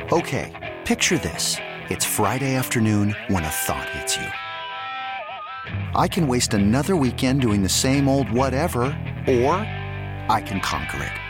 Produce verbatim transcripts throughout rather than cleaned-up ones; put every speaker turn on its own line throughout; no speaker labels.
Okay, picture this. It's Friday afternoon when a thought hits you. I can waste another weekend doing the same old whatever, or I can conquer it.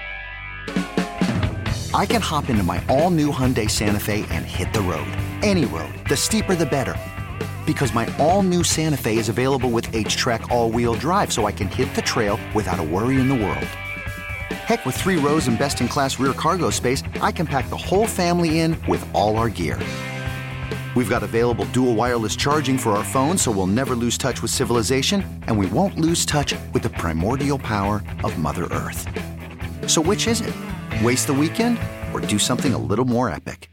I can hop into my all-new Hyundai Santa Fe and hit the road. Any road. The steeper, the better. Because my all-new Santa Fe is available with H-Track all-wheel drive, so I can hit the trail without a worry in the world. Heck, with three rows and best-in-class rear cargo space, I can pack the whole family in with all our gear. We've got available dual wireless charging for our phones, so we'll never lose touch with civilization, and we won't lose touch with the primordial power of Mother Earth. So which is it? Waste the weekend or do something a little more epic?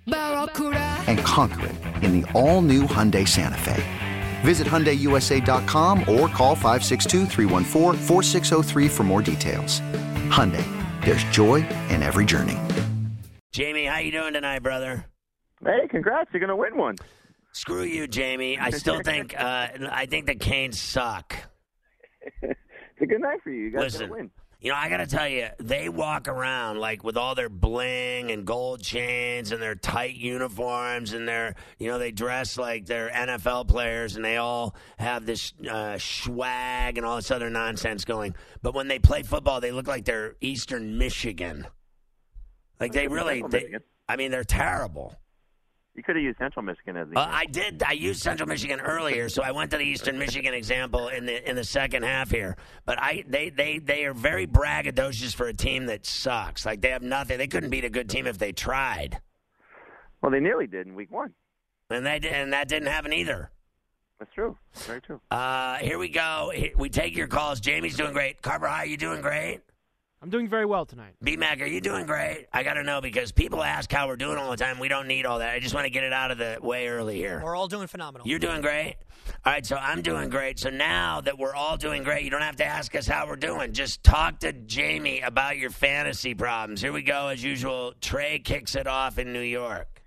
And conquer it in the all-new Hyundai Santa Fe. Visit Hyundai U S A dot com or call five six two, three one four, four six zero three for more details. Hyundai, there's joy in every journey.
Jamie, how you doing tonight, brother?
Hey, congrats! You're gonna win one.
Screw you, Jamie. I still think uh, I think the Canes suck.
It's a good night for you. You guys
Listen,
gotta win.
You know, I got to tell you, they walk around like with all their bling and gold chains and their tight uniforms and their, you know, they dress like they're N F L players and they all have this uh, swag and all this other nonsense going. But when they play football, they look like they're Eastern Michigan. Like they really, they, I mean, they're terrible.
You could have used Central Michigan as the.
Uh, I did. I used Central Michigan earlier, so I went to the Eastern Michigan example in the in the second half here. But I, they, they, they are very braggadocious for a team that sucks. Like they have nothing. They couldn't beat a good team if they tried.
Well, they nearly did in week one,
and they and that didn't happen either.
That's true. Very true.
Uh, here we go. We take your calls. Jamie's doing great. Carver, how are you doing great?
I'm doing very well tonight.
B-Mac, are you doing great? I got to know because people ask how we're doing all the time. We don't need all that. I just want to get it out of the way early here.
We're all doing phenomenal.
You're doing great? All right, so I'm doing great. So now that we're all doing great, you don't have to ask us how we're doing. Just talk to Jamie about your fantasy problems. Here we go. As usual, Trey kicks it off in New York.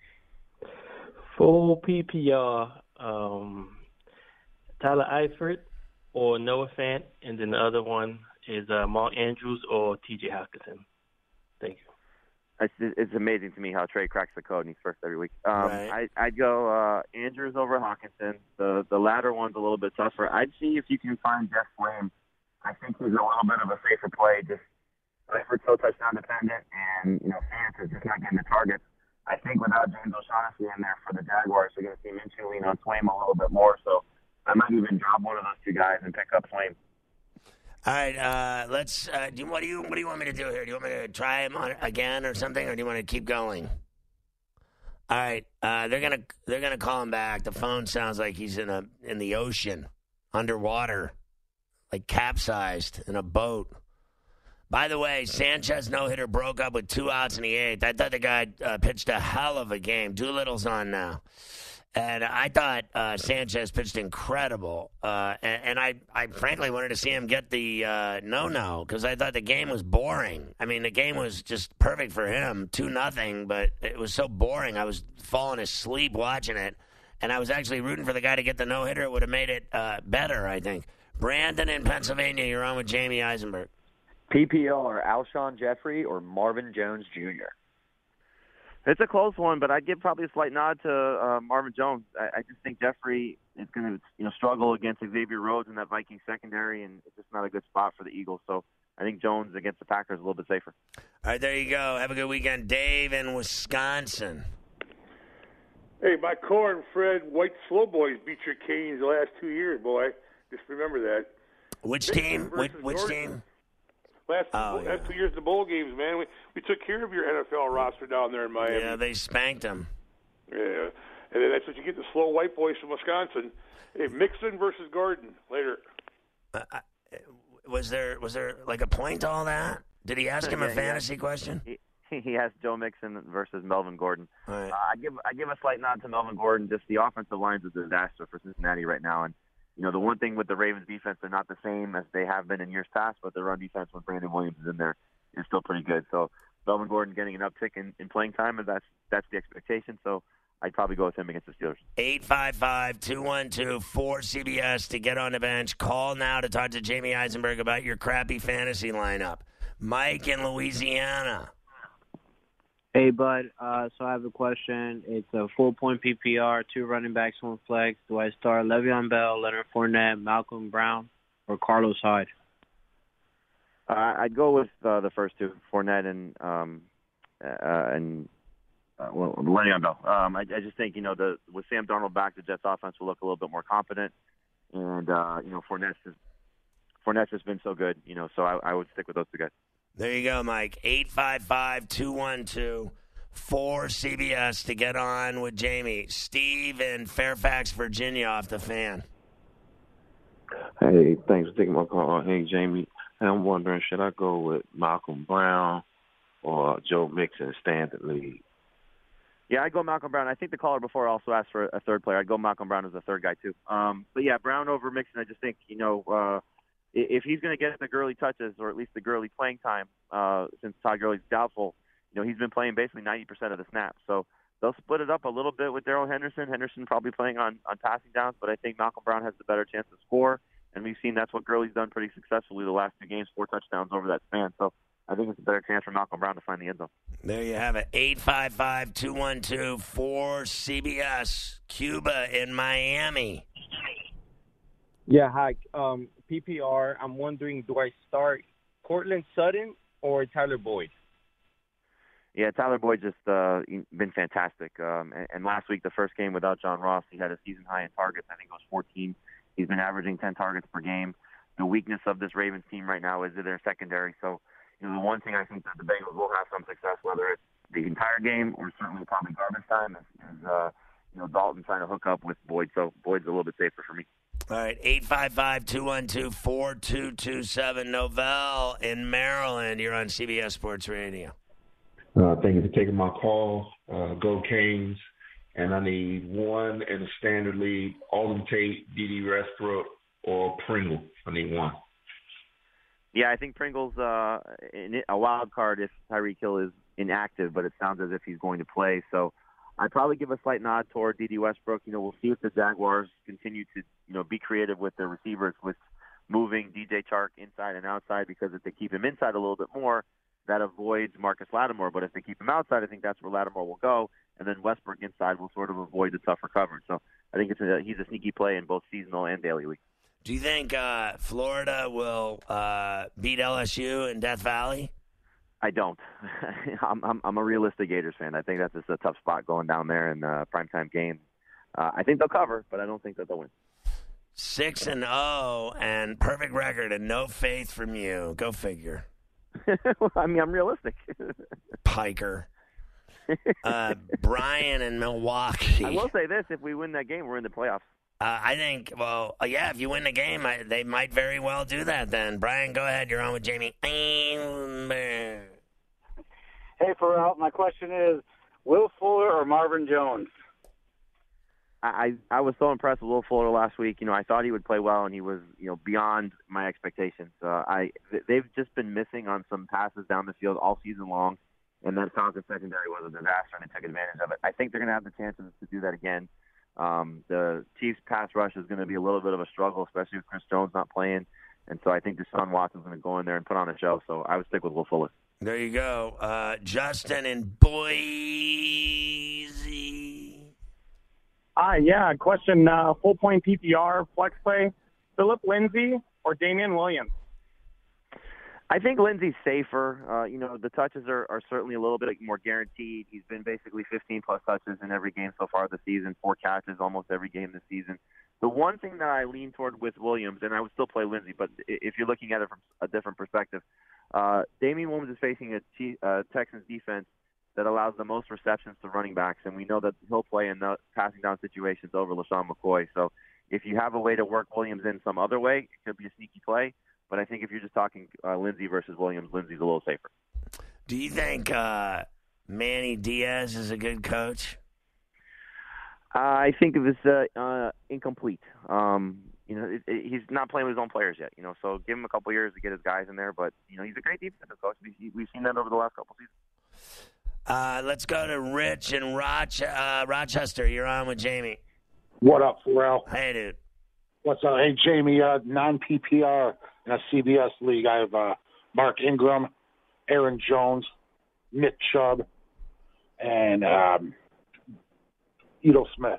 Full P P R, um, Tyler Eifert or Noah Fant, and then the other one is uh, Mark Andrews or T J Hockenson. Thank you.
It's, it's amazing to me how Trey cracks the code and he's first every week. Um,
right.
I, I'd go uh, Andrews over Hockenson. The the latter one's a little bit tougher. I'd see if you can find Jeff Flame. I think he's a little bit of a safer play. Just Eifert's so touchdown dependent, and you know Fant is just not getting the targets. I think without James O'Shaughnessy in there for the Jaguars, they're going to see Minshew lean on Flame a little bit more. So I might even drop one of those two guys and pick up Flame.
All right, uh, let's. Uh, do, what do you What do you want me to do here? Do you want me to try him on, again or something, or do you want to keep going? All right, uh, they're gonna they're gonna call him back. The phone sounds like he's in a in the ocean, underwater, like capsized in a boat. By the way, Sanchez no hitter broke up with two outs in the eighth. I thought the guy uh, pitched a hell of a game. Doolittle's on now. And I thought uh, Sanchez pitched incredible, uh, and, and I, I frankly wanted to see him get the uh, no-no because I thought the game was boring. I mean, the game was just perfect for him, two nothing, but it was so boring. I was falling asleep watching it, and I was actually rooting for the guy to get the no-hitter. It would have made it uh, better, I think. Brandon in Pennsylvania, you're on with Jamie Eisenberg.
P P R, Alshon Jeffrey or Marvin Jones Junior?
It's a close one, but I'd give probably a slight nod to uh, Marvin Jones. I, I just think Jeffrey is going to, you know, struggle against Xavier Rhodes in that Viking secondary, and it's just not a good spot for the Eagles. So I think Jones against the Packers is a little bit safer.
All right, there you go. Have a good weekend. Dave in Wisconsin.
Hey, my core and Fred White Slow Boys beat your Canes the last two years, boy. Just remember that.
Which team? Which, which team?
Last,
oh,
last
yeah.
two years, the bowl games, man. We we took care of your N F L roster down there in Miami.
Yeah, they spanked them.
Yeah, and then that's what you get, the slow white boys from Wisconsin. Hey, Mixon versus Gordon later.
Uh, was there was there like a point to all that? Did he ask him
yeah,
a fantasy
he,
question?
He, he asked Joe Mixon versus Melvin Gordon.
All right.
Uh, I give I give a slight nod to Melvin Gordon. Just the offensive line's a disaster for Cincinnati right now, and you know, the one thing with the Ravens defense, they're not the same as they have been in years past, but their run defense when Brandon Williams is in there is still pretty good. So Melvin Gordon getting an uptick in, in playing time, and that's that's the expectation. So I'd probably go with him against the Steelers.
eight five five, two one two, four C B S to get on the bench. Call now to talk to Jamie Eisenberg about your crappy fantasy lineup. Mike in Louisiana.
Hey, bud. Uh, so I have a question. It's a four-point P P R, two running backs, one flex. Do I start Le'Veon Bell, Leonard Fournette, Malcolm Brown, or Carlos Hyde?
Uh, I'd go with uh, the first two, Fournette and um, uh, and uh, well, Le'Veon Bell. Um, I, I just think you know the with Sam Darnold back, the Jets' offense will look a little bit more confident, and uh, you know Fournette's has, Fournette's has been so good, you know. So I, I would stick with those two guys.
There you go, Mike. eight five five, two one two, four C B S to get on with Jamie. Steve in Fairfax, Virginia, off the Fan.
Hey, thanks for taking my call. Hey, Jamie. I'm wondering, should I go with Malcolm Brown or Joe Mixon standard league?
Yeah, I'd go Malcolm Brown. I think the caller before also asked for a third player. I'd go Malcolm Brown as a third guy, too. Um, but, yeah, Brown over Mixon, I just think, you know, uh, if he's going to get the Gurley touches or at least the Gurley playing time, uh, since Todd Gurley's doubtful, you know, he's been playing basically ninety percent of the snaps. So they'll split it up a little bit with Darrell Henderson. Henderson probably playing on, on passing downs, but I think Malcolm Brown has the better chance to score. And we've seen that's what Gurley's done pretty successfully the last two games, four touchdowns over that span. So I think it's a better chance for Malcolm Brown to find the end zone.
There you have it. eight five five, two one two, four C B S. Cuba in Miami.
Yeah, hi. Um, P P R, I'm wondering, do I start Cortland Sutton or Tyler Boyd?
Yeah, Tyler Boyd just uh, been fantastic. Um, and, and last week, the first game without John Ross, he had a season high in targets. I think it was fourteen. He's been averaging ten targets per game. The weakness of this Ravens team right now is their secondary. So, you know, the one thing I think that the Bengals will have some success, whether it's the entire game or certainly probably garbage time, is, is uh, you know, Dalton trying to hook up with Boyd. So Boyd's a little bit safer for me.
All right, eight five five, two one two, four two two seven. Novell in Maryland. You're on C B S Sports Radio.
Uh, thank you for taking my call. Uh, go Canes. And I need one in the standard league, Alden Tate, D D Westbrook, or Pringle. I need one.
Yeah, I think Pringle's uh, a wild card if Tyreek Hill is inactive, but it sounds as if he's going to play. So I'd probably give a slight nod toward D D Westbrook. You know, we'll see if the Jaguars continue to, you know, be creative with their receivers with moving D J Chark inside and outside, because if they keep him inside a little bit more, that avoids Marcus Lattimore. But if they keep him outside, I think that's where Lattimore will go. And then Westbrook inside will sort of avoid the tougher coverage. So I think it's a, he's a sneaky play in both seasonal and daily league.
Do you think uh, Florida will uh, beat L S U in Death Valley?
I don't. I'm, I'm I'm a realistic Gators fan. I think that's just a tough spot going down there in the primetime game. Uh, I think they'll cover, but I don't think that they'll win.
Six and oh, and perfect record, and no faith from you. Go figure.
I mean, I'm realistic.
Piker. Uh, Brian in Milwaukee.
I will say this: if we win that game, we're in the playoffs.
Uh, I think, well, uh, yeah, if you win the game, I, they might very well do that then. Brian, go ahead. You're on with Jamie.
Hey, Pharrell, my question is, Will Fuller or Marvin Jones?
I, I was so impressed with Will Fuller last week. You know, I thought he would play well, and he was, you know, beyond my expectations. Uh, I They've just been missing on some passes down the field all season long. And that Falcons secondary was a disaster, and they took advantage of it. I think they're going to have the chances to do that again. Um, the Chiefs' pass rush is going to be a little bit of a struggle, especially with Chris Jones not playing. And so I think Deshaun Watson's going to go in there and put on a show. So I would stick with Will Fuller.
There you go. Uh, Justin in Boise.
Ah, yeah. Question, uh, full-point P P R, flex play, Philip Lindsay or Damian Williams?
I think Lindsey's safer. Uh, you know, the touches are, are certainly a little bit more guaranteed. He's been basically fifteen-plus touches in every game so far this season, four catches almost every game this season. The one thing that I lean toward with Williams, and I would still play Lindsey, but if you're looking at it from a different perspective, uh, Damian Williams is facing a T- uh, Texans defense that allows the most receptions to running backs, and we know that he'll play in the passing down situations over LaShawn McCoy. So if you have a way to work Williams in some other way, it could be a sneaky play. But I think if you're just talking uh, Lindsey versus Williams, Lindsey's a little safer.
Do you think uh, Manny Diaz is a good coach?
Uh, I think it was uh, uh, incomplete. Um, you know, it, it, he's not playing with his own players yet. You know, so give him a couple years to get his guys in there. But you know, he's a great defensive coach. We've, we've seen that over the last couple seasons.
Uh, let's go to Rich in Roch- uh, Rochester. You're on with Jamie.
What up, Pharrell?
Hey, dude.
What's up? Hey, Jamie, uh, non-P P R in a C B S league. I have uh, Mark Ingram, Aaron Jones, Nick Chubb, and um, Ito Smith.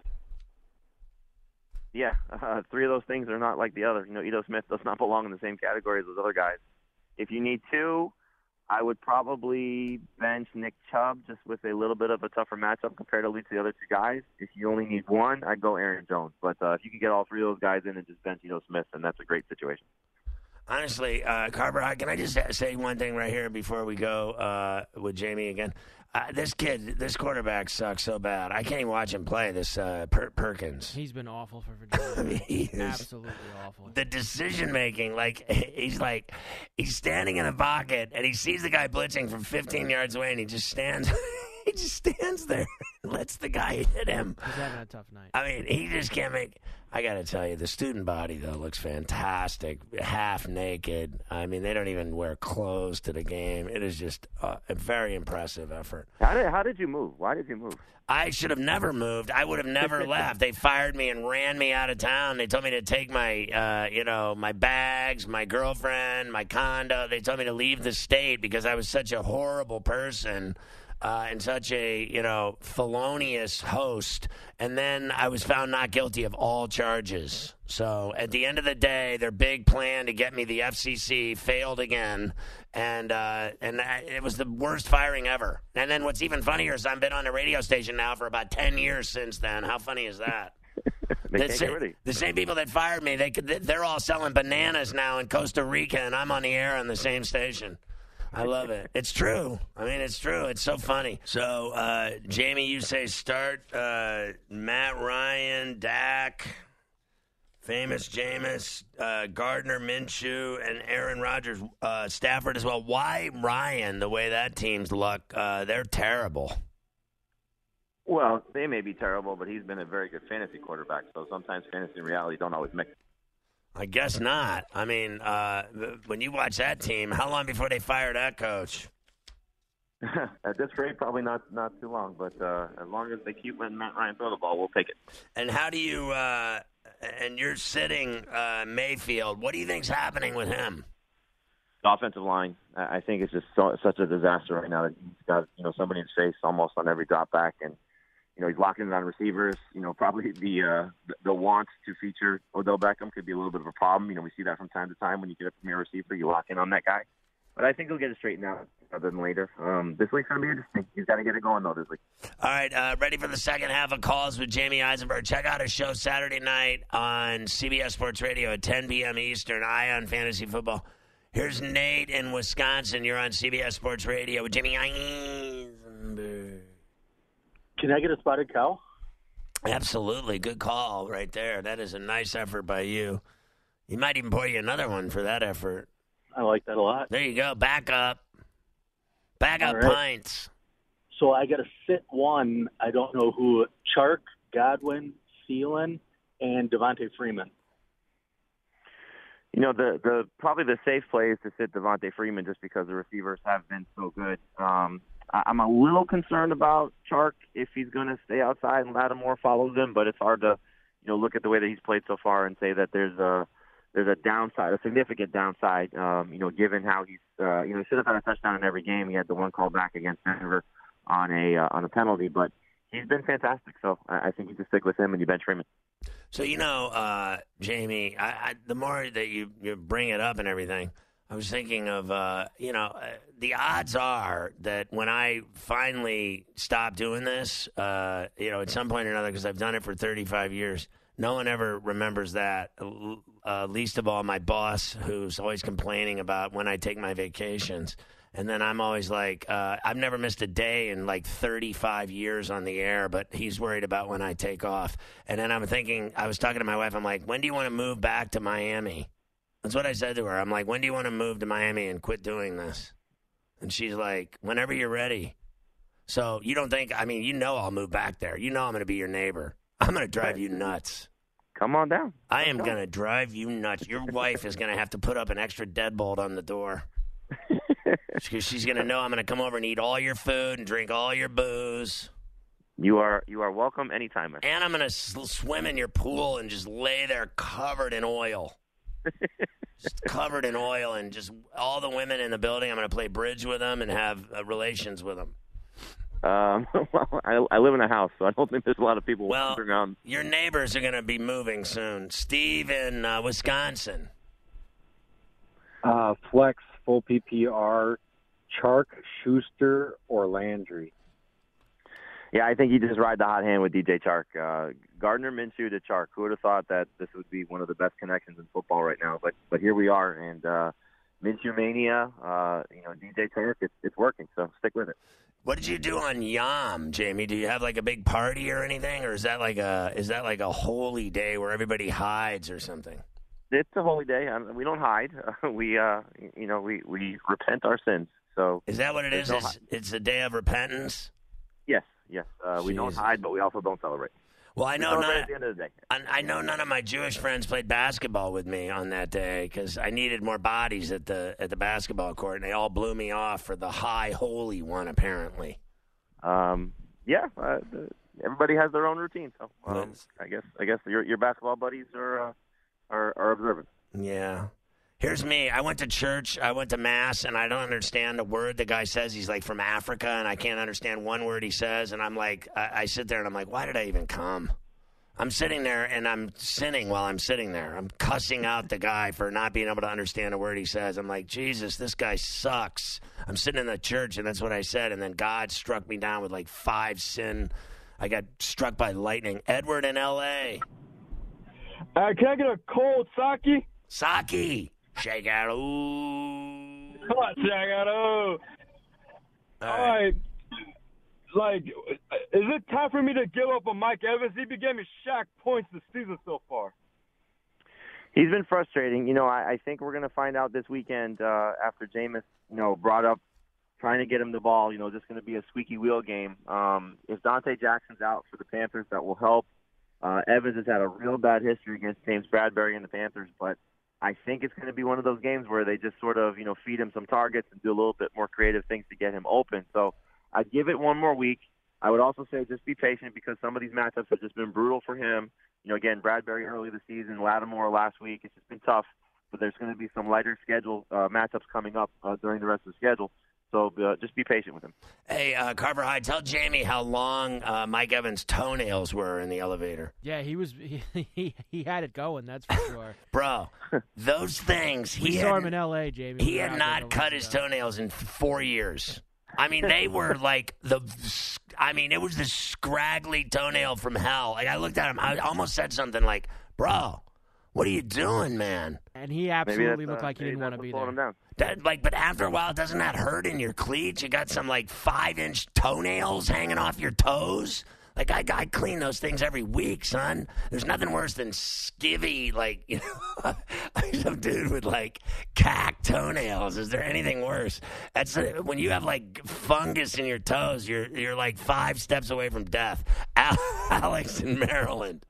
Yeah, uh, three of those things are not like the other. You know, Ito Smith does not belong in the same category as those other guys. If you need two, I would probably bench Nick Chubb just with a little bit of a tougher matchup comparatively to the other two guys. If you only need one, I'd go Aaron Jones. But uh, if you can get all three of those guys in and just bench Ito Smith, then that's a great situation.
Honestly, uh, Carver, can I just say one thing right here before we go uh, with Jamie again? Uh, this kid, this quarterback sucks so bad. I can't even watch him play, this uh, Per- Perkins.
He's been awful for Virginia.
he is
Absolutely awful.
The decision-making, like, he's like, he's standing in the pocket, and he sees the guy blitzing from fifteen yards away, and he just stands he just stands there and lets the guy hit him.
He's having a tough night.
I mean, he just can't make... I got to tell you, the student body, though, looks fantastic. Half naked. I mean, they don't even wear clothes to the game. It is just uh, a very impressive effort.
How did, how did you move? Why did you move?
I should have never moved. I would have never left. They fired me and ran me out of town. They told me to take my, uh, you know, my bags, my girlfriend, my condo. They told me to leave the state because I was such a horrible person. Uh, and such a, you know, felonious host. And then I was found not guilty of all charges. So at the end of the day, their big plan to get me the F C C failed again. And uh, and I, it was the worst firing ever. And then what's even funnier is I've been on a radio station now for about ten years since then. How funny is that?
they
the,
can't
sa-
get rid of you.
the same people that fired me, they could, they're all selling bananas now in Costa Rica, and I'm on the air on the same station. I love it. It's true. I mean, it's true. It's so funny. So, uh, Jamie, you say start uh, Matt Ryan, Dak, famous Jameis, uh, Gardner Minshew, and Aaron Rodgers, uh, Stafford as well. Why Ryan, the way that team's luck? Uh, they're terrible.
Well, they may be terrible, but he's been a very good fantasy quarterback. So sometimes fantasy and reality don't always mix.
I guess not. I mean, uh, when you watch that team, how long before they fire that coach?
At this rate, probably not not too long. But uh, as long as they keep letting Matt Ryan throw the ball, we'll take it.
And how do you? Uh, and you're sitting uh, Mayfield. What do you think's happening with him?
The offensive line, I think, is just so, such a disaster right now that he's got you know somebody in his face almost on every drop back, and you know he's locking it on receivers. You know, probably the uh, the, the want to feature Odell Beckham could be a little bit of a problem. You know, we see that from time to time when you get a premier receiver, you lock in on that guy. But I think he'll get it straightened out rather than later. Um, this week's going to be interesting. He's got to get it going, though, this week.
All right, uh, ready for the second half of Calls with Jamie Eisenberg. Check out his show Saturday night on C B S Sports Radio at ten p.m. Eastern, Eye on Fantasy Football. Here's Nate in Wisconsin. You're on C B S Sports Radio with Jamie Eisenberg.
Can I get a spotted cow?
Absolutely. Good call right there. That is a nice effort by you. You might even pour you another one for that effort.
I like that a lot.
There you go. Back up. Back up
All right.
pints.
So I got to sit one. I don't know who. Chark, Godwin, Thielen, and Devontae Freeman.
You know, the the probably the safe play is to sit Devontae Freeman just because the receivers have been so good. Um, I, I'm a little concerned about Chark if he's going to stay outside and Lattimore follows him, but it's hard to, you know, look at the way that he's played so far and say that there's a there's a downside, a significant downside. Um, you know, given how he's, uh, you know, he should have had a touchdown in every game. He had the one call back against Denver on a uh, on a penalty, but he's been fantastic. So I, I think you just stick with him and you bench Freeman.
So, you know, uh, Jamie, I, I, the more that you, you bring it up and everything, I was thinking of, uh, you know, uh, the odds are that when I finally stop doing this, uh, you know, at some point or another, because I've done it for thirty-five years, no one ever remembers that, uh, least of all my boss, who's always complaining about when I take my vacations. And then I'm always like, uh, I've never missed a day in like thirty-five years on the air, but he's worried about when I take off. And then I'm thinking, I was talking to my wife, I'm like, when do you want to move back to Miami? That's what I said to her. I'm like, when do you want to move to Miami and quit doing this? And she's like, whenever you're ready. So you don't think, I mean, you know I'll move back there. You know I'm going to be your neighbor. I'm going to drive you nuts.
Come on down.
I am going to drive you nuts. Your wife is going to have to put up an extra deadbolt on the door. Because she's going to know I'm going to come over and eat all your food and drink all your booze.
You are you are welcome anytime. Man.
And I'm going to s- swim in your pool and just lay there covered in oil. Just covered in oil, and just all the women in the building, I'm going to play bridge with them and have uh, relations with them.
Um, well, I, I live in a house, so I don't think there's a lot of people
Well,
wandering around.
your neighbors are going to be moving soon. Steve in uh, Wisconsin.
Uh, flex, full P P R, Chark, Schuster, or Landry?
Yeah, I think you just ride the hot hand with D J Chark. Uh, Gardner Minshew to Chark. Who would have thought that this would be one of the best connections in football right now? But but here we are, and uh, Minshew mania. Uh, you know, D J Chark. It's it's working. So stick with it.
What did you do on Yom, Jamie? Do you have like a big party or anything, or is that like a is that like a holy day where everybody hides or something?
It's a holy day. Um, we don't hide. Uh, we uh, you know, we, we repent our sins. So
is that what it is?
No
It's, it's a day of repentance.
Yes, yes. Uh, we don't
Jeez.
hide, but we also don't celebrate.
Well, I
We
know
celebrate
none.
at the end of the day.
I I know none of my Jewish friends played basketball with me on that day because I needed more bodies at the at the basketball court, and they all blew me off for the high holy one. Apparently,
Um, yeah. Uh, the, everybody has their own routine. So um, I guess I guess your your basketball buddies are uh, are, are observant.
yeah. Here's me. I went to church. I went to mass, and I don't understand a word the guy says. He's like from Africa, and I can't understand one word he says. And I'm like, I, I sit there, and I'm like, why did I even come? I'm sitting there, and I'm sinning while I'm sitting there. I'm cussing out the guy for not being able to understand a word he says. I'm like, Jesus, this guy sucks. I'm sitting in the church, and that's what I said. And then God struck me down with like five sin. I got struck by lightning. Edward in L A
Uh, can I get a cold sake?
Saki. Shake out. Ooh.
Come on, check out. Oh. All right. Like, is it time for me to give up on Mike Evans? He been giving me Shaq points this season so far.
He's been frustrating. You know, I, I think we're going to find out this weekend uh, after Jameis, you know, brought up trying to get him the ball. You know, just going to be a squeaky wheel game. Um, if Dante Jackson's out for the Panthers, that will help. Uh, Evans has had a real bad history against James Bradbury and the Panthers, but I think it's going to be one of those games where they just sort of, you know, feed him some targets and do a little bit more creative things to get him open. So I'd give it one more week. I would also say just be patient because some of these matchups have just been brutal for him. You know, again, Bradbury early this season, Lattimore last week. It's just been tough, but there's going to be some lighter schedule uh, matchups coming up uh, during the rest of the schedule. So uh, just be patient with him.
Hey, uh, Carver High, tell Jamie how long uh, Mike Evans' toenails were in the elevator.
Yeah, he was he he, he had it going. That's for sure.
Bro, those things.
We
he
saw
had,
him in L A, Jamie.
He
We were
had
out
not
there
cut
months
his
ago.
toenails in four years. I mean, they were like the. I mean, it was the scraggly toenail from hell. Like I looked at him, I almost said something like, "Bro, what are you doing, man?"
And he absolutely looked like he didn't want to be there.
Him down.
That, like, but after a while, doesn't that hurt in your cleats? You got some like five-inch toenails hanging off your toes. Like I, I clean those things every week, son. There's nothing worse than skivvy, like, you know, some dude with like cack toenails. Is there anything worse? That's uh, when you have like fungus in your toes. You're you're like five steps away from death. Al- Alex in Maryland.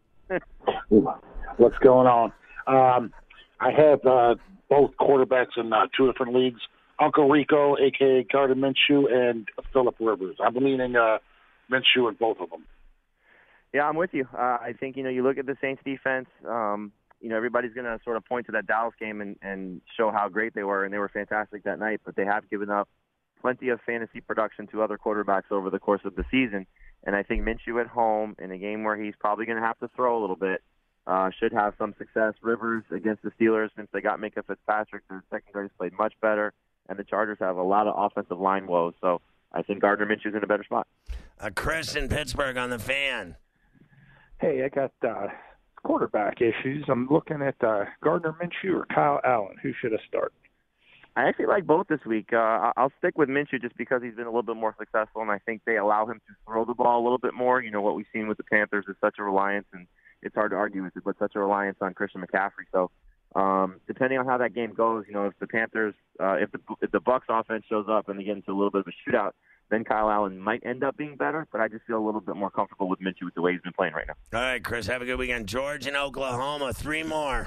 What's going on? Um, I have uh, both quarterbacks in uh, two different leagues. Uncle Rico, a k a. Gardner Minshew, and Phillip Rivers. I'm leaning uh, Minshew in both of them.
Yeah, I'm with you. Uh, I think, you know, you look at the Saints defense, um, you know, everybody's going to sort of point to that Dallas game and, and show how great they were, and they were fantastic that night, but they have given up plenty of fantasy production to other quarterbacks over the course of the season. And I think Minshew at home in a game where he's probably going to have to throw a little bit uh, should have some success. Rivers against the Steelers, since they got Minka Fitzpatrick, their secondary's played much better, and the Chargers have a lot of offensive line woes. So I think Gardner Minshew's in a better spot.
Uh, Chris in Pittsburgh on the Fan.
Hey, I got uh, quarterback issues. I'm looking at uh, Gardner Minshew or Kyle Allen. Who should I start?
I actually like both this week. Uh, I'll stick with Minshew just because he's been a little bit more successful, and I think they allow him to throw the ball a little bit more. You know, what we've seen with the Panthers is such a reliance, and it's hard to argue with it, but such a reliance on Christian McCaffrey. So um, depending on how that game goes, you know, if the Panthers, uh, if the if the Bucs offense shows up and they get into a little bit of a shootout, then Kyle Allen might end up being better, but I just feel a little bit more comfortable with Minshew with the way he's been playing right now.
All right, Chris, have a good weekend. George in Oklahoma, three more.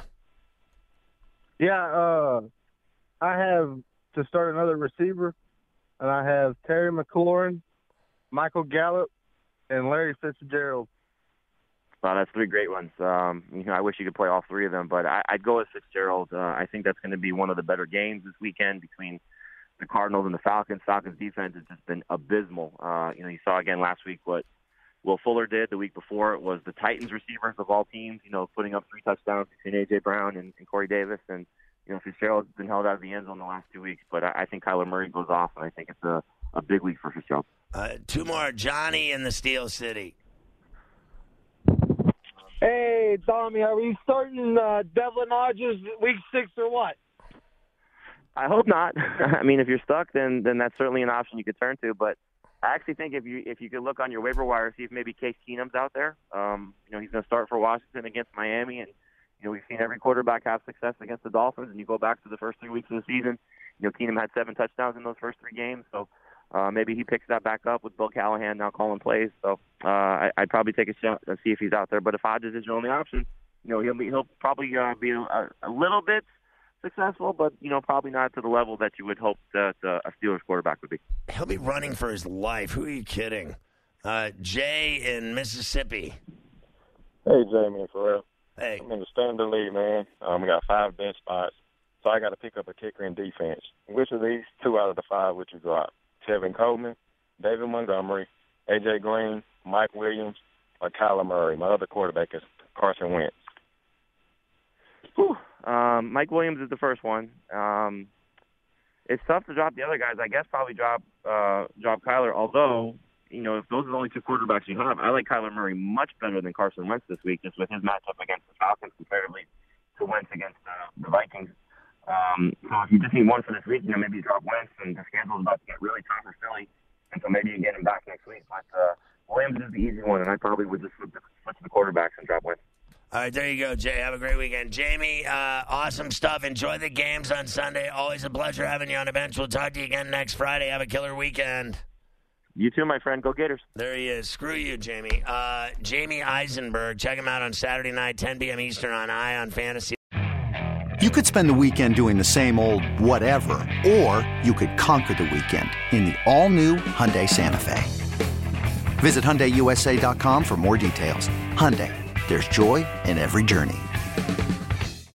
Yeah, uh, I have to start another receiver, and I have Terry McLaurin, Michael Gallup, and Larry Fitzgerald.
Well, that's three great ones. Um, you know, I wish you could play all three of them, but I, I'd go with Fitzgerald. Uh, I think that's going to be one of the better games this weekend between the Cardinals and the Falcons. Falcons defense has just been abysmal. Uh, you know, you saw again last week what Will Fuller did. The week before it was the Titans receivers of all teams, you know, putting up three touchdowns between A J. Brown and, and Corey Davis. And, you know, Fitzgerald's been held out of the end zone the last two weeks. But I, I think Kyler Murray goes off, and I think it's a, a big week for Fitzgerald.
Uh, two more. Johnny in the Steel City.
Hey, Tommy, are we starting uh, Devlin Hodges week six or what?
I hope not. I mean, if you're stuck, then then that's certainly an option you could turn to. But I actually think if you if you could look on your waiver wire, see if maybe Case Keenum's out there. Um, you know, he's going to start for Washington against Miami, and you know we've seen every quarterback have success against the Dolphins. And you go back to the first three weeks of the season, you know, Keenum had seven touchdowns in those first three games. So uh, maybe he picks that back up with Bill Callahan now calling plays. So uh, I, I'd probably take a shot and see if he's out there. But if Hodges is your only option, you know, he'll be he'll probably uh, be a, a little bit successful, but you know, probably not to the level that you would hope that uh, a Steelers quarterback would be.
He'll be running for his life. Who are you kidding? Uh, Jay in Mississippi.
Hey, Jamie and Pharrell.
Hey.
I'm in the standard league, man. Um, we got five bench spots, so I got to pick up a kicker in defense. Which of these two out of the five would you drop? Tevin Coleman, David Montgomery, A J. Green, Mike Williams, or Kyler Murray? My other quarterback is Carson Wentz.
Whew. Um, Mike Williams is the first one. Um, it's tough to drop the other guys. I guess probably drop uh, drop Kyler, although, you know, if those are the only two quarterbacks you have, I like Kyler Murray much better than Carson Wentz this week, just with his matchup against the Falcons comparatively to Wentz against uh, the Vikings. Um, so if you just need one for this week, you know, maybe you drop Wentz, and the schedule's about to get really tough for Philly, and so maybe you get him back next week. But uh, Williams is the easy one, and I probably would just flip the, switch the quarterbacks and drop Wentz.
All right, there you go, Jay. Have a great weekend. Jamie, uh, awesome stuff. Enjoy the games on Sunday. Always a pleasure having you on the bench. We'll talk to you again next Friday. Have a killer weekend.
You too, my friend. Go Gators.
There he is. Screw you, Jamie. Uh, Jamie Eisenberg. Check him out on Saturday night, ten p.m. Eastern on Eye on Fantasy.
You could spend the weekend doing the same old whatever, or you could conquer the weekend in the all-new Hyundai Santa Fe. Visit Hyundai U S A dot com for more details. Hyundai. There's joy in every journey.